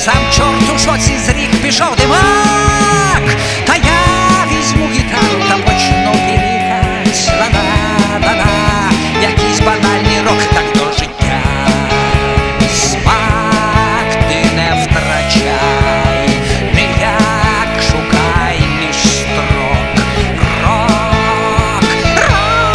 сам чорт у шоці з ріг пішов димак. Та я візьму гітару та почну пілікать. Ла-ла-ла-ла, якийсь банальний рок, так до життя. Смак ти не втрачай, ніяк шукай між строк. Рок, рок.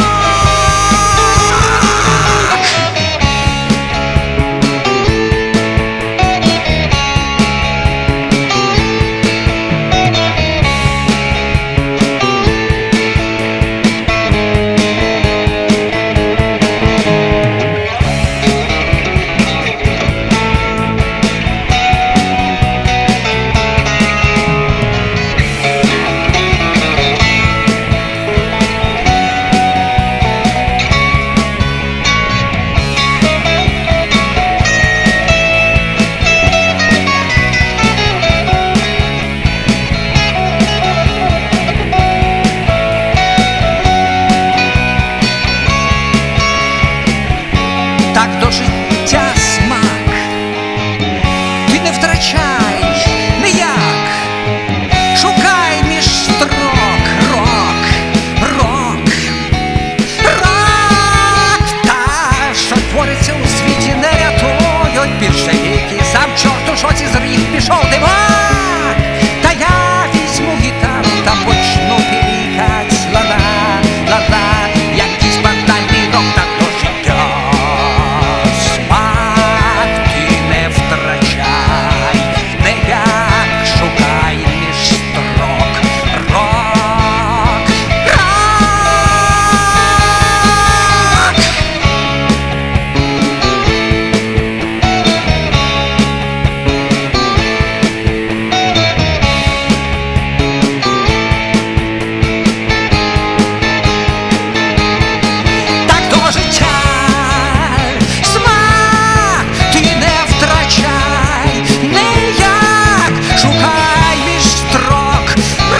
Так до життя смак ти не втрачай ніяк, шукай між строк. Рок, рок, рок. Та, що твориться у світі, не рятують більшовики. Сам чорт у шоці з ріг пішов димак. Та я візьму гітару та почну пілікать. Ла-ла, ла-ла, якийсь банальний рок, так до життя. Смак ти не втрачай, ніяк шукай між строк. Рок, рок. Так до життя смак ти не втрачай, ніяк шукай між строк.